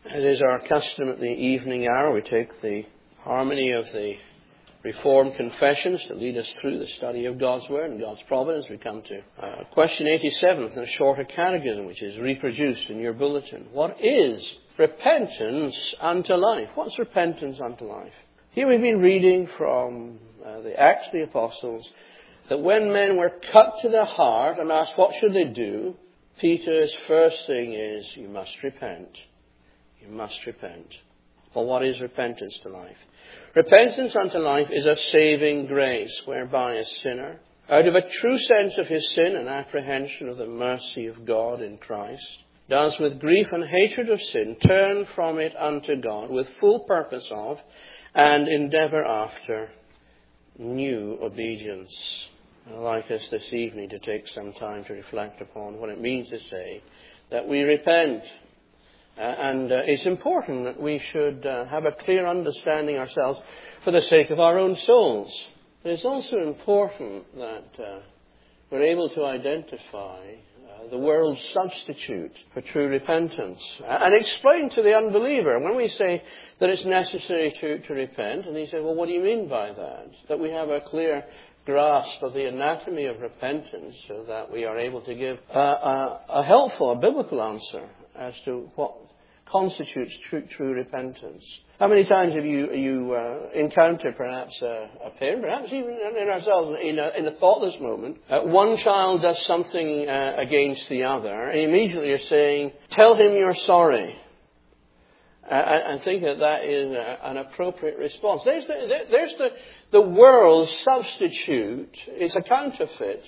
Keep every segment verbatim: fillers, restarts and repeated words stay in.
It is our custom at the evening hour. We take the harmony of the Reformed confessions to lead us through the study of God's Word and God's providence. We come to uh, question eighty-seven in a shorter catechism, which is reproduced in your bulletin. What is repentance unto life? What's repentance unto life? Here we've been reading from uh, the Acts of the Apostles that when men were cut to the heart and asked what should they do, Peter's first thing is, you must repent. You must repent. Well, what is repentance to life? Repentance unto life is a saving grace whereby a sinner, out of a true sense of his sin and apprehension of the mercy of God in Christ, does with grief and hatred of sin turn from it unto God with full purpose of and endeavour after new obedience. I'd like us this evening to take some time to reflect upon what it means to say that we repent. Uh, and uh, it's important that we should uh, have a clear understanding ourselves for the sake of our own souls. But it's also important that uh, we're able to identify uh, the world's substitute for true repentance and explain to the unbeliever when we say that it's necessary to, to repent. And he said, well, what do you mean by that? That we have a clear grasp of the anatomy of repentance so that we are able to give a, a, a helpful, a biblical answer as to what constitutes true, true repentance. How many times have you, you uh, encountered perhaps a, a parent, perhaps even in ourselves, in a, in a thoughtless moment, uh, one child does something uh, against the other, and immediately you're saying, tell him you're sorry. Uh, and think that that is a, an appropriate response. There's, the, there, there's the, the world's substitute. It's a counterfeit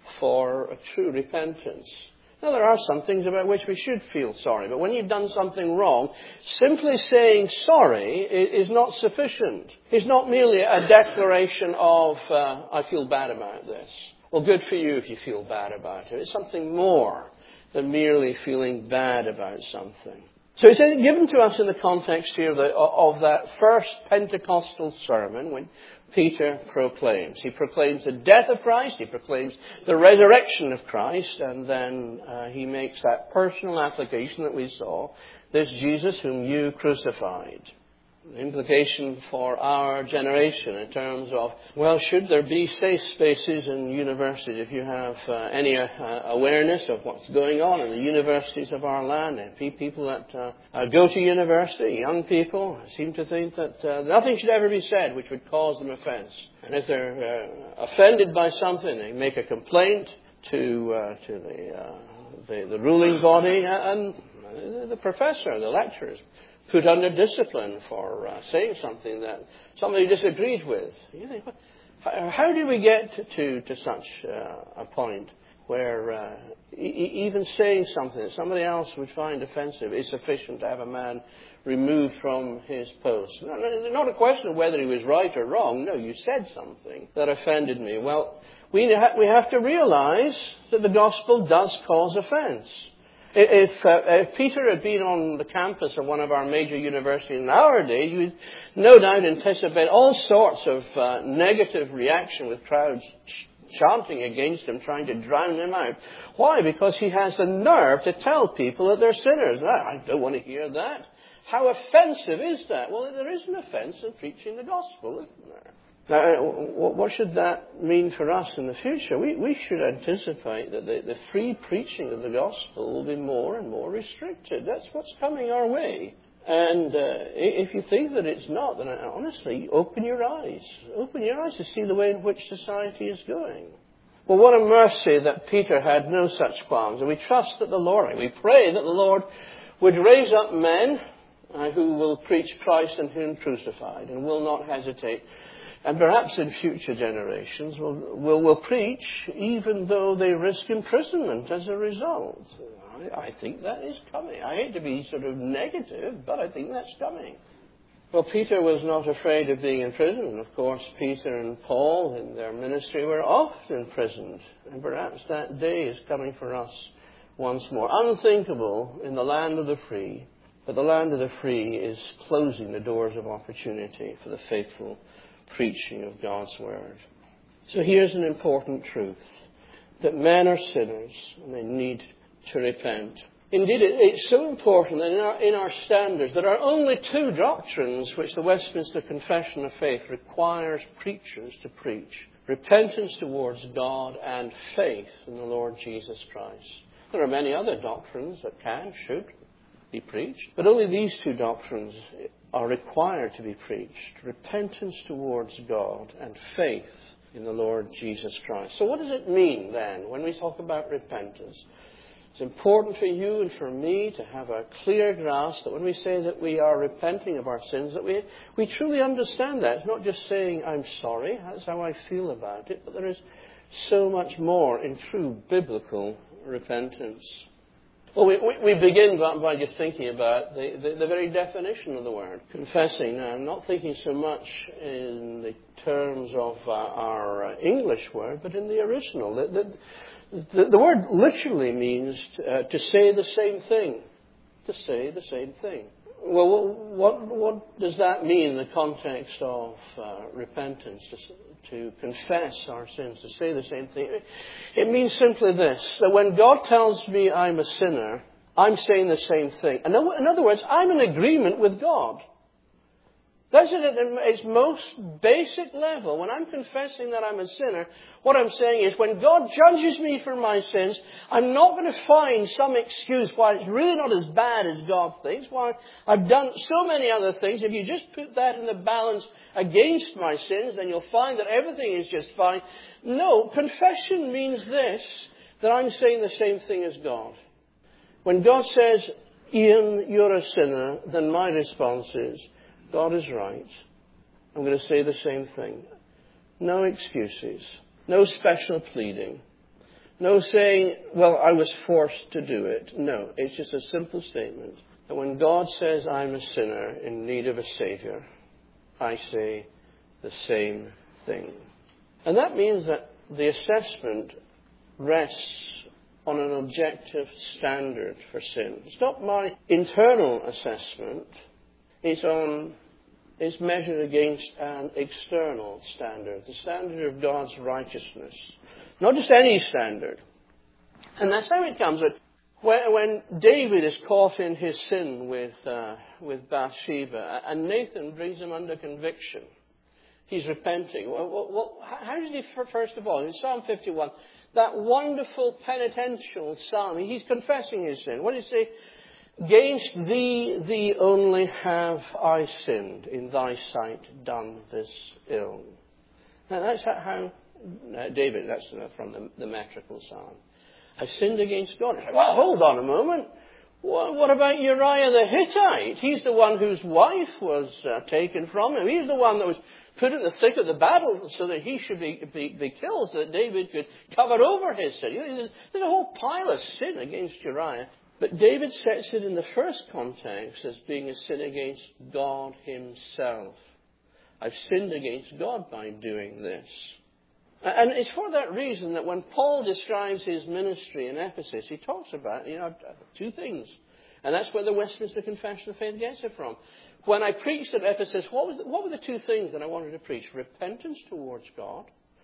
for a true repentance. Now, there are some things about which we should feel sorry, but when you've done something wrong, simply saying sorry is not sufficient. It's not merely a declaration of, uh, I feel bad about this. Well, good for you if you feel bad about it. It's something more than merely feeling bad about something. So it's given to us in the context here of, the, of that first Pentecostal sermon when Peter proclaims. He proclaims the death of Christ, he proclaims the resurrection of Christ, and then uh, he makes that personal application that we saw, this Jesus whom you crucified. The implication for our generation in terms of, well, should there be safe spaces in universities? If you have uh, any uh, awareness of what's going on in the universities of our land, and people that uh, uh, go to university, young people, seem to think that uh, nothing should ever be said which would cause them offence. And if they're uh, offended by something, they make a complaint to uh, to the, uh, the the ruling body, and the professor, the lecturers, put under discipline for uh, saying something that somebody disagreed with. You think, how, how do we get to, to such uh, a point where uh, e- even saying something that somebody else would find offensive is sufficient to have a man removed from his post? Not a question of whether he was right or wrong. No, you said something that offended me. Well, we, ha- we have to realize that the gospel does cause offense. If, uh, if Peter had been on the campus of one of our major universities in our day, he would no doubt anticipate all sorts of uh, negative reaction with crowds ch- chanting against him, trying to drown him out. Why? Because he has the nerve to tell people that they're sinners. I don't want to hear that. How offensive is that? Well, there is an offence in preaching the gospel, isn't there? Now, what should that mean for us in the future? We, we should anticipate that the, the free preaching of the gospel will be more and more restricted. That's what's coming our way. And uh, if you think that it's not, then honestly, open your eyes. Open your eyes to see the way in which society is going. Well, what a mercy that Peter had no such qualms. And we trust that the Lord, we pray that the Lord would raise up men uh, who will preach Christ and Him crucified and will not hesitate. And perhaps in future generations will, will, will preach even though they risk imprisonment as a result. I, I think that is coming. I hate to be sort of negative, but I think that's coming. Well, Peter was not afraid of being imprisoned. And of course, Peter and Paul in their ministry were often imprisoned. And perhaps that day is coming for us once more. Unthinkable in the land of the free. But the land of the free is closing the doors of opportunity for the faithful preaching of God's Word. So here's an important truth, that men are sinners and they need to repent. Indeed, it, it's so important that in our, in our standards there are only two doctrines which the Westminster Confession of Faith requires preachers to preach. Repentance towards God and faith in the Lord Jesus Christ. There are many other doctrines that can, should be preached, but only these two doctrines are required to be preached. Repentance towards God and faith in the Lord Jesus Christ. So what does it mean then when we talk about repentance? It's important for you and for me to have a clear grasp that when we say that we are repenting of our sins, that we, we truly understand that. It's not just saying, I'm sorry, that's how I feel about it, but there is so much more in true biblical repentance. Well, we, we, we begin by, by just thinking about the, the, the very definition of the word, confessing. Now, I'm not thinking so much in the terms of uh, our uh, English word, but in the original. The, the, The, the word literally means uh, to say the same thing. To say the same thing. Well, what, what does that mean in the context of uh, repentance? To, to confess our sins, to say the same thing. It, it means simply this, that when God tells me I'm a sinner, I'm saying the same thing. In other words, I'm in agreement with God. That's it at its most basic level. When I'm confessing that I'm a sinner, what I'm saying is when God judges me for my sins, I'm not going to find some excuse why it's really not as bad as God thinks, why I've done so many other things. If you just put that in the balance against my sins, then you'll find that everything is just fine. No, confession means this, that I'm saying the same thing as God. When God says, Ian, you're a sinner, then my response is, God is right. I'm going to say the same thing. No excuses. No special pleading. No saying, well, I was forced to do it. No, it's just a simple statement that when God says I'm a sinner in need of a Savior, I say the same thing. And that means that the assessment rests on an objective standard for sin. It's not my internal assessment. It's on, it's measured against an external standard, the standard of God's righteousness. Not just any standard. And that's how it comes. When, when David is caught in his sin with, uh, with Bathsheba, and Nathan brings him under conviction, he's repenting. Well, well, well, how does he, first of all, in Psalm fifty-one, that wonderful penitential psalm, he's confessing his sin. What does he say? Against thee, thee only have I sinned, in thy sight done this ill. Now that's how, uh, David, that's from the, the metrical psalm. I sinned against God. Well, hold on a moment. What, what about Uriah the Hittite? He's the one whose wife was uh, taken from him. He's the one that was put in the thick of the battle so that he should be, be, be killed, so that David could cover over his sin. You know, there's, there's a whole pile of sin against Uriah. But David sets it in the first context as being a sin against God himself. I've sinned against God by doing this. And it's for that reason that when Paul describes his ministry in Ephesus, he talks about, you know, two things. And that's where the Westminster Confession of Faith gets it from. When I preached at Ephesus, what, was the, what were the two things that I wanted to preach? Repentance towards God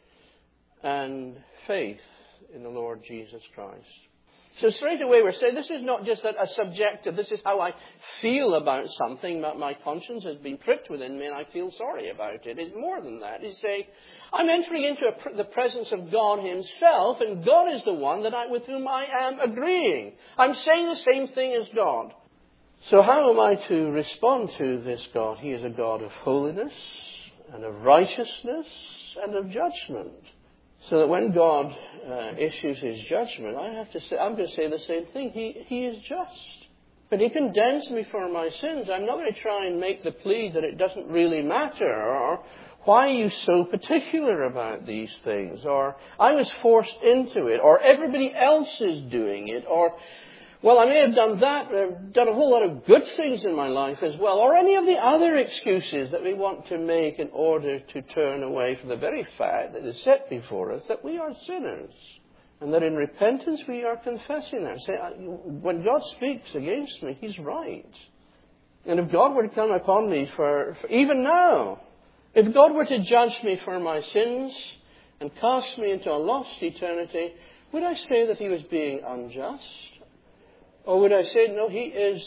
and faith in the Lord Jesus Christ. So straight away we're saying this is not just a, a subjective, this is how I feel about something. My, my conscience has been pricked within me and I feel sorry about it. It's more than that. It's saying I'm entering into a, the presence of God himself, and God is the one that I, with whom I am agreeing. I'm saying the same thing as God. So how am I to respond to this God? He is a God of holiness and of righteousness and of judgment. So that when God uh, issues his judgment, I have to say, I'm going to say the same thing. He, he is just. But he condemns me for my sins. I'm not going to try and make the plea that it doesn't really matter, or why are you so particular about these things, or I was forced into it, or everybody else is doing it, or well, I may have done that, but I've done a whole lot of good things in my life as well, or any of the other excuses that we want to make in order to turn away from the very fact that is set before us that we are sinners, and that in repentance we are confessing that. Say, when God speaks against me, he's right. And if God were to come upon me for, for even now, if God were to judge me for my sins and cast me into a lost eternity, would I say that he was being unjust? Or would I say, no, he is,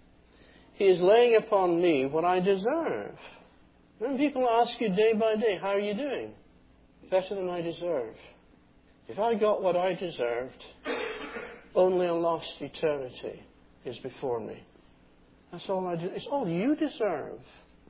he is laying upon me what I deserve? When people ask you day by day, how are you doing? Better than I deserve. If I got what I deserved, only a lost eternity is before me. That's all I do. It's all you deserve.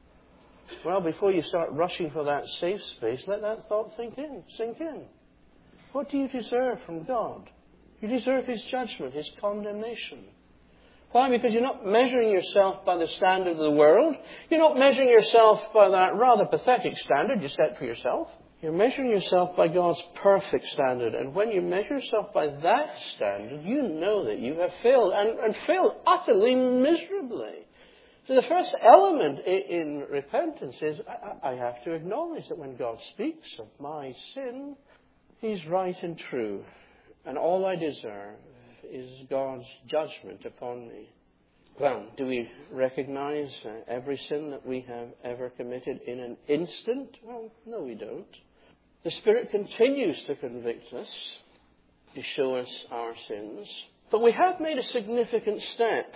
Well, before you start rushing for that safe space, let that thought sink in. Sink in. What do you deserve from God? You deserve His judgment, His condemnation. Why? Because you're not measuring yourself by the standard of the world. You're not measuring yourself by that rather pathetic standard you set for yourself. You're measuring yourself by God's perfect standard. And when you measure yourself by that standard, you know that you have failed, and, and failed utterly miserably. So the first element in, in repentance is I, I have to acknowledge that when God speaks of my sin, He's right and true. And all I deserve is God's judgment upon me. Well, do we recognize uh, every sin that we have ever committed in an instant? Well, no, we don't. The Spirit continues to convict us, to show us our sins. But we have made a significant step.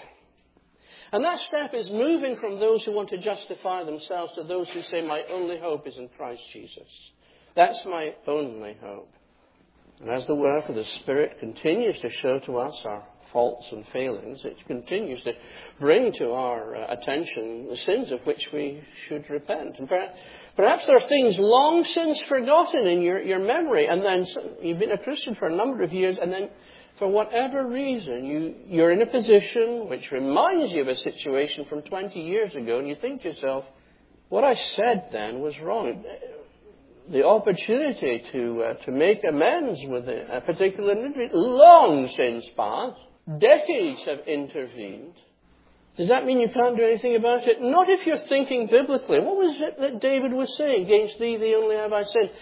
And that step is moving from those who want to justify themselves to those who say, my only hope is in Christ Jesus. That's my only hope. And as the work of the Spirit continues to show to us our faults and failings, it continues to bring to our uh, attention the sins of which we should repent. And perhaps, perhaps there are things long since forgotten in your, your memory, and then you've been a Christian for a number of years, and then for whatever reason you, you're in a position which reminds you of a situation from twenty years ago, and you think to yourself, what I said then was wrong. The opportunity to uh, to make amends with a, a particular individual long since passed. Decades have intervened. Does that mean you can't do anything about it? Not if you're thinking biblically. What was it that David was saying? Against thee, thee only have I sinned.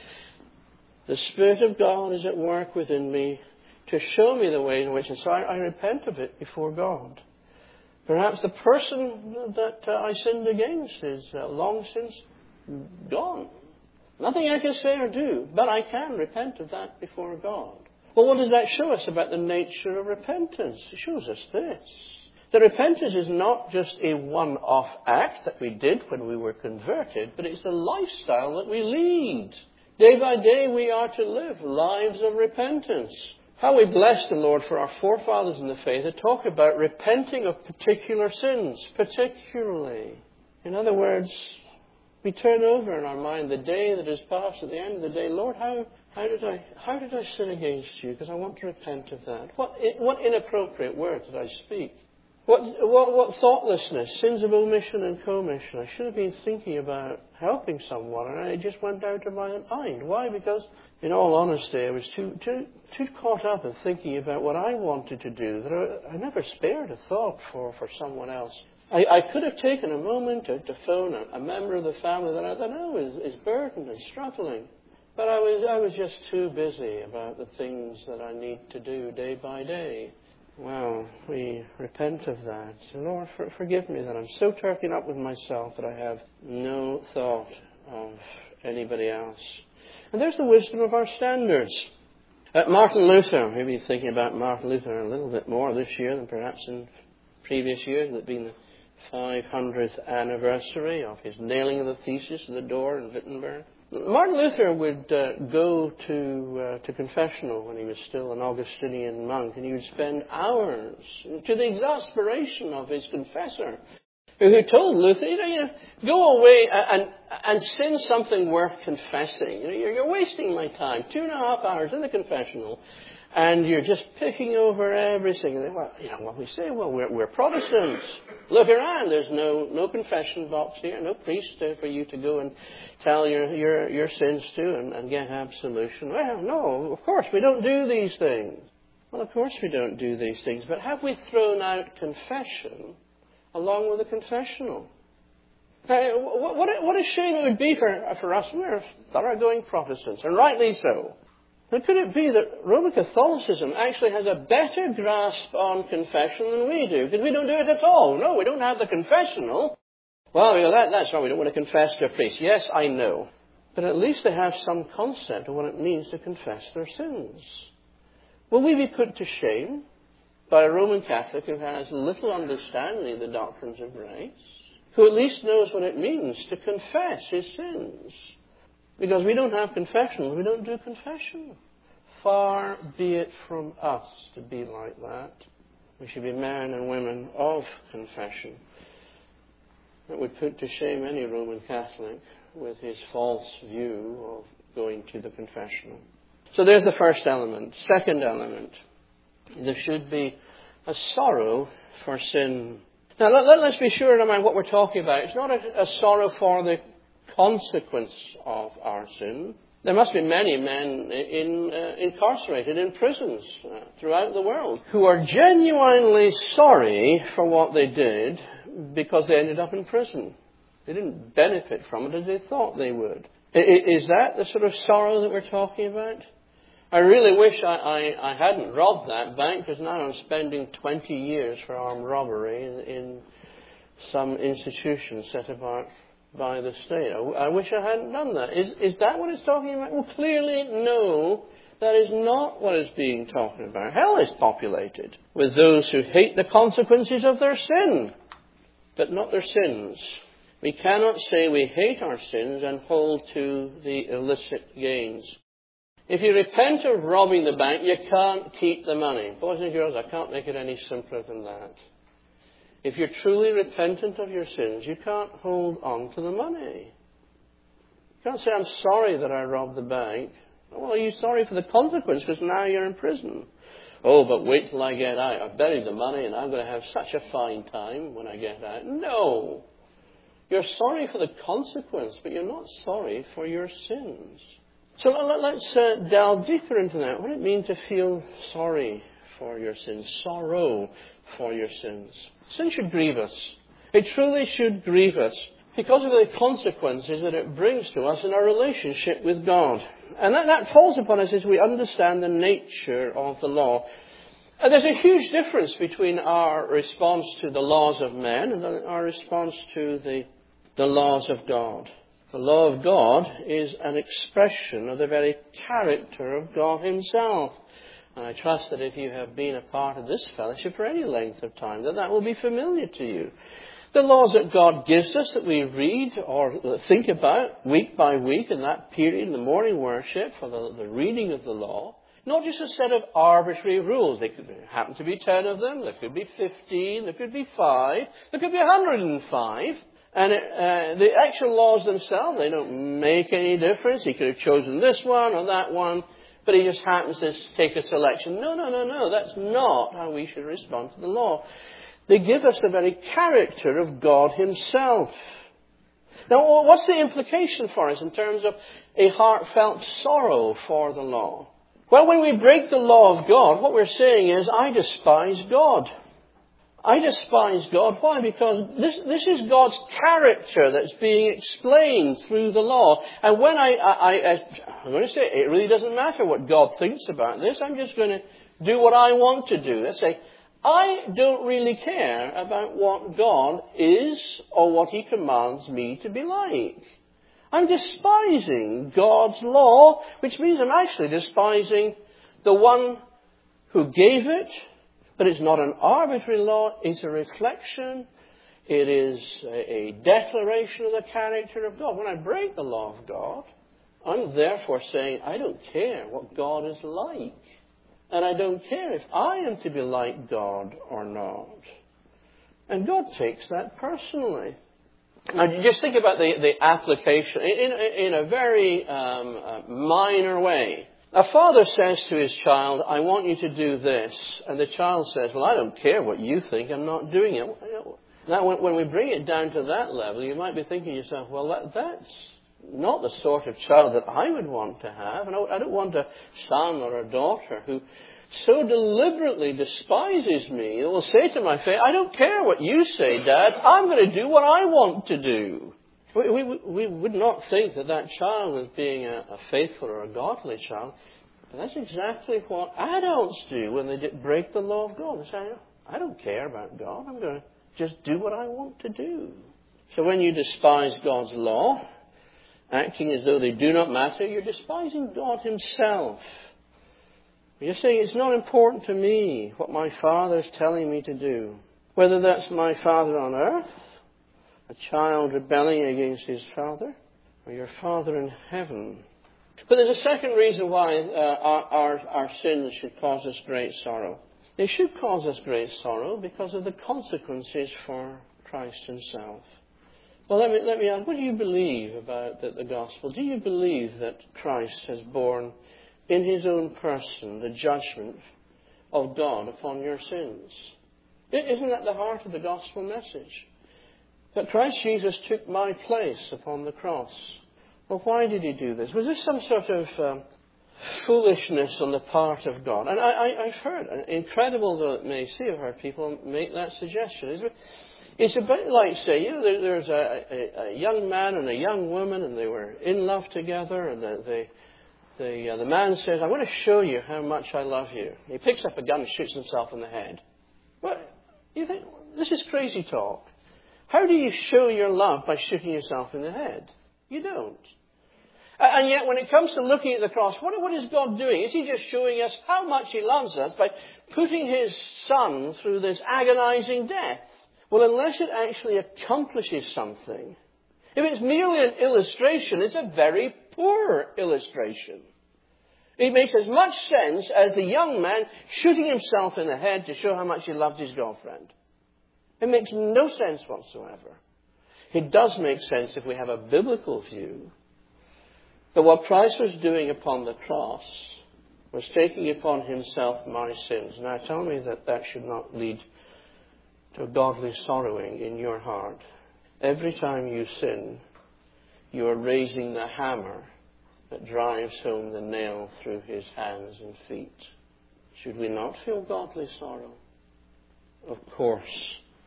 The Spirit of God is at work within me to show me the way in which, and so I, I repent of it before God. Perhaps the person that uh, I sinned against is uh, long since gone. Nothing I can say or do, but I can repent of that before God. Well, what does that show us about the nature of repentance? It shows us this. That repentance is not just a one-off act that we did when we were converted, but it's a lifestyle that we lead. Day by day we are to live lives of repentance. How we bless the Lord for our forefathers in the faith that talk about repenting of particular sins, particularly. In other words, we turn over in our mind the day that is past. At the end of the day, Lord, how, how did I how did I sin against you? Because I want to repent of that. What what inappropriate word did I speak? What what what thoughtlessness, sins of omission and commission. I should have been thinking about helping someone, and it just went out of my mind. Why? Because, in all honesty, I was too too too caught up in thinking about what I wanted to do that I, I never spared a thought for for someone else. I, I could have taken a moment to, to phone a, a member of the family that I, that I know is, is burdened and struggling. But I was I was just too busy about the things that I need to do day by day. Well, we repent of that. So Lord, for, forgive me that I'm so taken up with myself that I have no thought of anybody else. And there's the wisdom of our standards. Uh, Martin Luther, maybe thinking about Martin Luther a little bit more this year than perhaps in previous years, and it being the five hundredth anniversary of his nailing of the thesis to the door in Wittenberg. Martin Luther would uh, go to uh, to confessional when he was still an Augustinian monk, and he would spend hours, to the exasperation of his confessor, who told Luther, you know, you know go away and, and sin something worth confessing. You know, you're, you're wasting my time. Two and a half hours in the confessional, and you're just picking over everything. And they, well, you know what we say? Well, we're, we're Protestants. Look around. There's no no confession box here, no priest uh, for you to go and tell your your, your sins to and, and get absolution. Well, no, of course we don't do these things. Well, of course we don't do these things. But have we thrown out confession along with the confessional? Uh, what, what, what a shame it would be for for us. We're thoroughgoing Protestants, and rightly so. But could it be that Roman Catholicism actually has a better grasp on confession than we do? Because we don't do it at all. No, we don't have the confessional. Well, you know, that, that's right. We don't want to confess to a priest. Yes, I know. But at least they have some concept of what it means to confess their sins. Will we be put to shame by a Roman Catholic who has little understanding of the doctrines of grace, who at least knows what it means to confess his sins. Because we don't have confession, we don't do confession. Far be it from us to be like that. We should be men and women of confession. That would put to shame any Roman Catholic with his false view of going to the confessional. So there's the first element. Second element, there should be a sorrow for sin. Now let, let, let's be sure in mind what we're talking about. It's not a, a sorrow for the consequence of our sin. There must be many men in, uh, incarcerated in prisons uh, throughout the world who are genuinely sorry for what they did because they ended up in prison. They didn't benefit from it as they thought they would. Is that the sort of sorrow that we're talking about? I really wish I, I, I hadn't robbed that bank, because now I'm spending twenty years for armed robbery in, in some institution set apart by the state. I, I wish I hadn't done that. Is, is that what it's talking about? Well, clearly, no. That is not what it's being talked about. Hell is populated with those who hate the consequences of their sin, but not their sins. We cannot say we hate our sins and hold to the illicit gains. If you repent of robbing the bank, you can't keep the money. Boys and girls, I can't make it any simpler than that. If you're truly repentant of your sins, you can't hold on to the money. You can't say, I'm sorry that I robbed the bank. Well, are you sorry for the consequence, because now you're in prison? Oh, but wait till I get out. I've buried the money and I'm going to have such a fine time when I get out. No. You're sorry for the consequence, but you're not sorry for your sins. So let's uh, delve deeper into that. What does it mean to feel sorry for your sins? Sorrow for your sins. Sin should grieve us. It truly should grieve us because of the consequences that it brings to us in our relationship with God. And that, that falls upon us as we understand the nature of the law. And there's a huge difference between our response to the laws of men and our response to the, the laws of God. The law of God is an expression of the very character of God himself. And I trust that if you have been a part of this fellowship for any length of time, that that will be familiar to you. The laws that God gives us that we read or think about week by week in that period in the morning worship for the, the reading of the law, not just a set of arbitrary rules. There could happen to be ten of them, there could be fifteen, there could be five, there could be one hundred five. And it, uh, the actual laws themselves, they don't make any difference. He could have chosen this one or that one, but he just happens to take a selection. No, no, no, no. That's not how we should respond to the law. They give us the very character of God himself. Now, what's the implication for us in terms of a heartfelt sorrow for the law? Well, when we break the law of God, what we're saying is, I despise God. I despise God. Why? Because this, this is God's character that's being explained through the law. And when I, I, I, I'm going to say, it really doesn't matter what God thinks about this. I'm just going to do what I want to do. Let's say, I don't really care about what God is or what he commands me to be like. I'm despising God's law, which means I'm actually despising the one who gave it. But it's not an arbitrary law. It's a reflection. It is a declaration of the character of God. When I break the law of God, I'm therefore saying, I don't care what God is like. And I don't care if I am to be like God or not. And God takes that personally. Now, just think about the, the application in, in, in a very um, uh, minor way. A father says to his child, I want you to do this. And the child says, well, I don't care what you think. I'm not doing it. Now, when, when we bring it down to that level, you might be thinking to yourself, well, that, that's not the sort of child that I would want to have. And I don't want a son or a daughter who so deliberately despises me. They will say to my face, I don't care what you say, Dad. I'm going to do what I want to do. We, we, we would not think that that child was being a, a faithful or a godly child. But that's exactly what adults do when they break the law of God. They say, I don't care about God. I'm going to just do what I want to do. So when you despise God's law, acting as though they do not matter, you're despising God himself. You're saying it's not important to me what my Father is telling me to do. Whether that's my Father on earth, a child rebelling against his Father, or your Father in heaven. But there's a second reason why uh, our, our, our sins should cause us great sorrow. They should cause us great sorrow because of the consequences for Christ himself. Well, let me, let me ask, what do you believe about the, the gospel? Do you believe that Christ has borne in his own person the judgment of God upon your sins? Isn't that the heart of the gospel message? That Christ Jesus took my place upon the cross. Well, why did he do this? Was this some sort of um, foolishness on the part of God? And I, I, I've heard, incredible though it may seem, I've heard people make that suggestion. It's, it's a bit like, say, you know, there, there's a, a, a young man and a young woman, and they were in love together, and the, the, the, uh, the man says, "I want to show you how much I love you." He picks up a gun and shoots himself in the head. Well, you think, this is crazy talk. How do you show your love by shooting yourself in the head? You don't. And yet, when it comes to looking at the cross, what, what is God doing? Is he just showing us how much he loves us by putting his Son through this agonizing death? Well, unless it actually accomplishes something, if it's merely an illustration, it's a very poor illustration. It makes as much sense as the young man shooting himself in the head to show how much he loved his girlfriend. It makes no sense whatsoever. It does make sense if we have a biblical view. But what Christ was doing upon the cross was taking upon himself my sins. Now tell me that that should not lead to a godly sorrowing in your heart. Every time you sin, you are raising the hammer that drives home the nail through his hands and feet. Should we not feel godly sorrow? Of course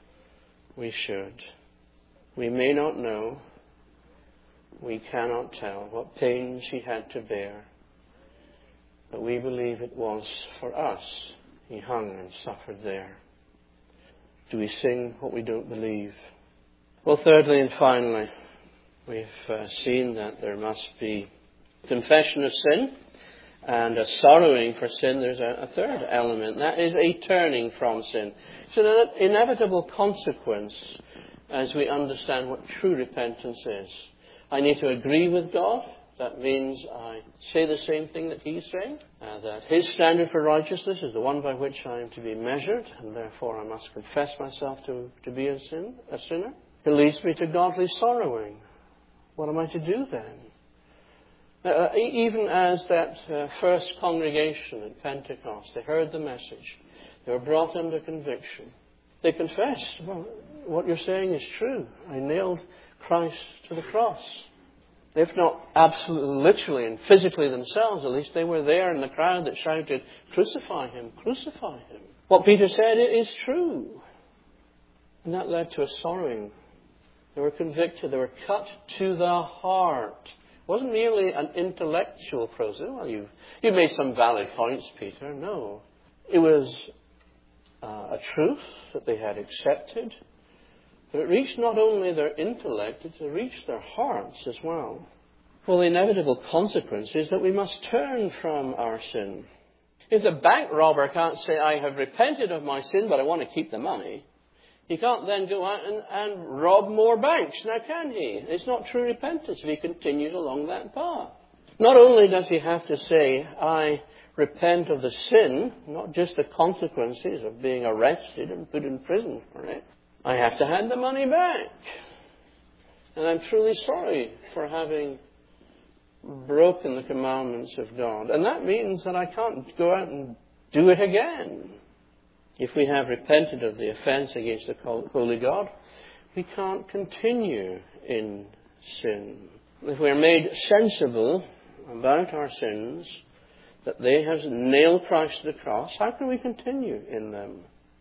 we should. We may not know, we cannot tell what pains he had to bear, but we believe it was for us he hung and suffered there. Do we sing what we don't believe? Well, thirdly and finally, we've uh, seen that there must be confession of sin and a sorrowing for sin. There's a, a third element, that is a turning from sin. It's an inevitable consequence as we understand what true repentance is. I need to agree with God. That means I say the same thing that he's saying, uh, that his standard for righteousness is the one by which I am to be measured, and therefore I must confess myself to, to be a, sin, a sinner. It leads me to godly sorrowing. What am I to do then? Uh, even as that uh, first congregation at Pentecost, they heard the message. They were brought under conviction. They confessed, well, what you're saying is true. I nailed Christ to the cross. If not absolutely, literally and physically themselves, at least they were there in the crowd that shouted, "Crucify him, crucify him." What Peter said is true. And that led to a sorrowing. They were convicted. They were cut to the heart. It wasn't merely an intellectual process. Well, you you made some valid points, Peter. No. It was uh, a truth that they had accepted. But it reached not only their intellect, it reached their hearts as well. Well, the inevitable consequence is that we must turn from our sin. If the bank robber can't say, "I have repented of my sin, but I want to keep the money," he can't then go out and, and rob more banks, now can he? It's not true repentance if he continues along that path. Not only does he have to say, "I repent of the sin," not just the consequences of being arrested and put in prison for it. I have to hand the money back. And I'm truly sorry for having broken the commandments of God. And that means that I can't go out and do it again. If we have repented of the offense against the holy God, we can't continue in sin. If we're made sensible about our sins, that they have nailed Christ to the cross, how can we continue in them?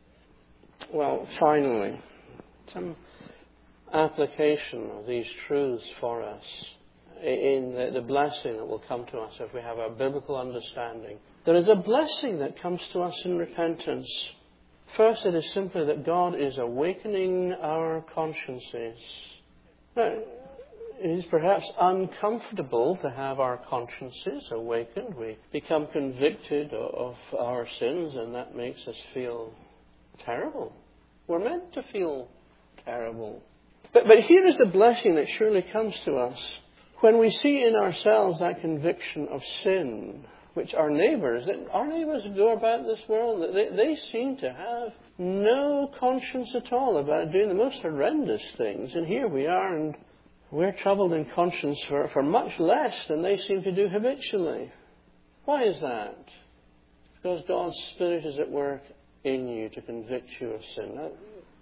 Well, finally, some application of these truths for us in the, the blessing that will come to us if we have a biblical understanding. There is a blessing that comes to us in repentance. First, it is simply that God is awakening our consciences. Now, it is perhaps uncomfortable to have our consciences awakened. We become convicted of our sins, and that makes us feel terrible. We're meant to feel terrible. But, but here is the blessing that surely comes to us. When we see in ourselves that conviction of sin, which our neighbours, our neighbours who go about this world, they, they seem to have no conscience at all about doing the most horrendous things. And here we are, and we're troubled in conscience for, for much less than they seem to do habitually. Why is that? Because God's Spirit is at work in you to convict you of sin. Now,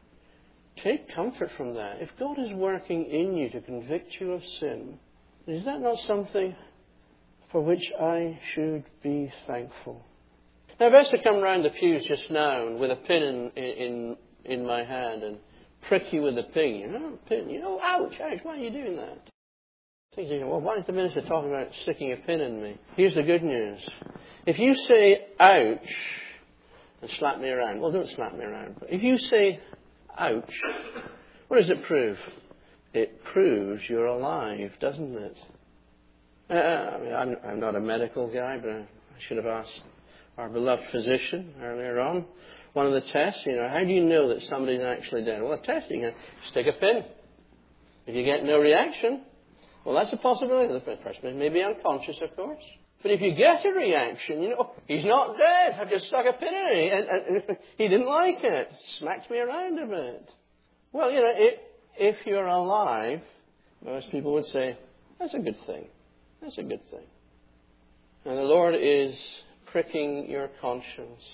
take comfort from that. If God is working in you to convict you of sin, is that not something for which I should be thankful? Now, if I was to come round the pews just now and with a pin in, in, in my hand and prick you with a pin, you know, pin, you know, ouch, ouch, why are you doing that? Thinking, well, why is the minister talking about sticking a pin in me? Here's the good news. If you say ouch and slap me around, well, don't slap me around, but if you say ouch, what does it prove? It proves you're alive, doesn't it? Uh, I mean, I'm, I'm not a medical guy, but I should have asked our beloved physician earlier on. One of the tests, you know, how do you know that somebody's actually dead? Well, a test, you can stick a pin. If you get no reaction, well, that's a possibility. The person may be unconscious, of course. But if you get a reaction, you know, oh, he's not dead. I've just stuck a pin in him. And, and he didn't like it. Smacked me around a bit. Well, you know, it, if you're alive, most people would say, that's a good thing. That's a good thing. And the Lord is pricking your conscience.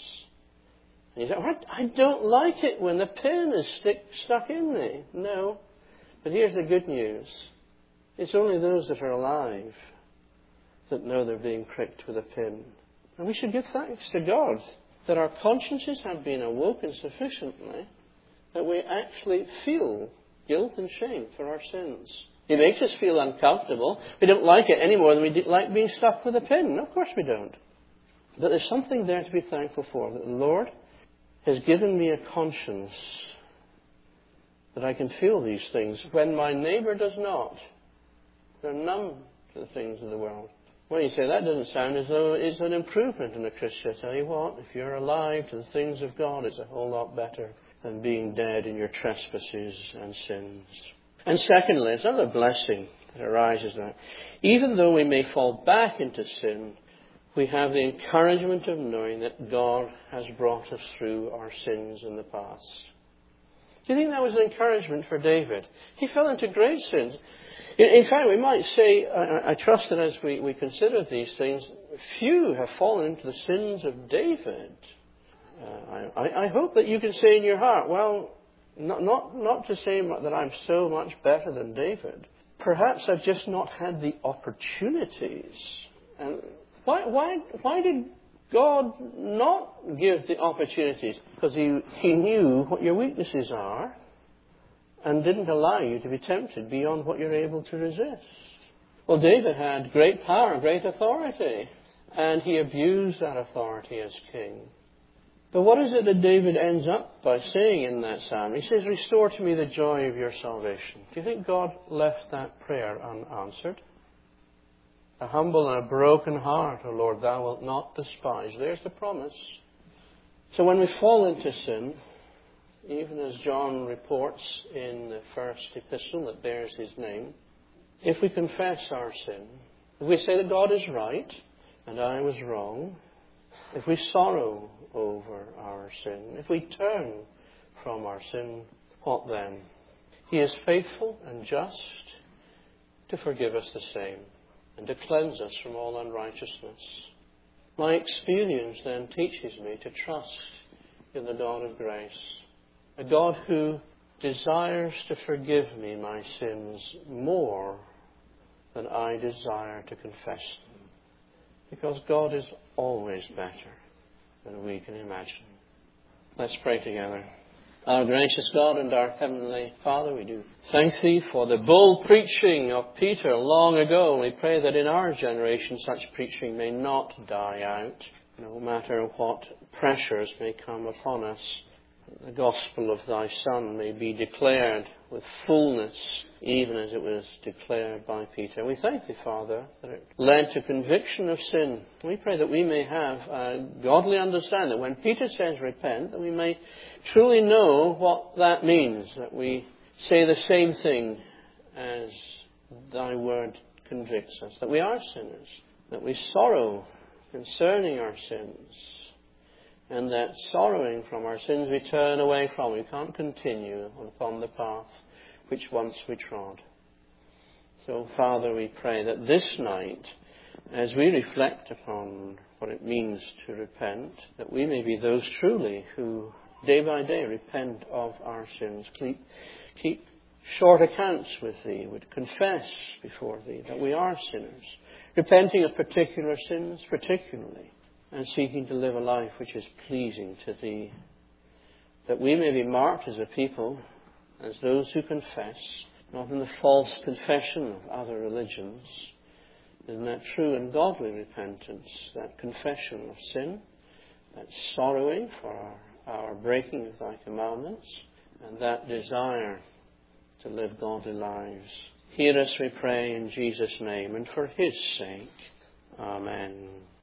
And you say, well, I don't like it when the pin is stick, stuck in me. No. But here's the good news. It's only those that are alive that know they're being pricked with a pin. And we should give thanks to God that our consciences have been awoken sufficiently that we actually feel guilt and shame for our sins. It makes us feel uncomfortable. We don't like it any more than we like being stuck with a pin. No, of course we don't. But there's something there to be thankful for. That the Lord has given me a conscience that I can feel these things when my neighbour does not. They're numb to the things of the world. Well, you say, that doesn't sound as though it's an improvement in a Christian. I tell you what, if you're alive to the things of God, it's a whole lot better than being dead in your trespasses and sins. And secondly, it's another blessing that arises now. Even though we may fall back into sin, we have the encouragement of knowing that God has brought us through our sins in the past. Do you think that was an encouragement for David? He fell into great sins. In fact, we might say, I, I trust that as we, we consider these things, few have fallen into the sins of David. Uh, I, I hope that you can say in your heart, well, not, not, not to say that I'm so much better than David. Perhaps I've just not had the opportunities. And why, why, why did God not give the opportunities? Because he, he knew what your weaknesses are and didn't allow you to be tempted beyond what you're able to resist. Well, David had great power, great authority, and he abused that authority as king. But what is it that David ends up by saying in that psalm? He says, restore to me the joy of your salvation. Do you think God left that prayer unanswered? A humble and a broken heart, O Lord, thou wilt not despise. There's the promise. So when we fall into sin, even as John reports in the first epistle that bears his name, if we confess our sin, if we say that God is right and I was wrong, if we sorrow over our sin, if we turn from our sin, what then? He is faithful and just to forgive us the same and to cleanse us from all unrighteousness. My experience then teaches me to trust in the God of grace, a God who desires to forgive me my sins more than I desire to confess them. Because God is always better than we can imagine. Let's pray together. Our gracious God and our Heavenly Father, we do thank Thee for the bold preaching of Peter long ago. We pray that in our generation such preaching may not die out, no matter what pressures may come upon us. the gospel of thy Son may be declared with fullness, even as it was declared by Peter. We thank thee, Father, that it led to conviction of sin. We pray that we may have a godly understanding, that when Peter says repent, that we may truly know what that means, that we say the same thing as thy word convicts us, that we are sinners, that we sorrow concerning our sins, and that sorrowing from our sins we turn away from. We can't continue upon the path which once we trod. So, Father, we pray that this night, as we reflect upon what it means to repent, that we may be those truly who day by day repent of our sins, keep, keep short accounts with thee, would confess before thee that we are sinners, repenting of particular sins particularly, and seeking to live a life which is pleasing to thee, that we may be marked as a people, as those who confess, not in the false confession of other religions, in that true and godly repentance, that confession of sin, that sorrowing for our, our breaking of thy commandments, and that desire to live godly lives. Hear us, we pray, in Jesus' name, and for his sake. Amen.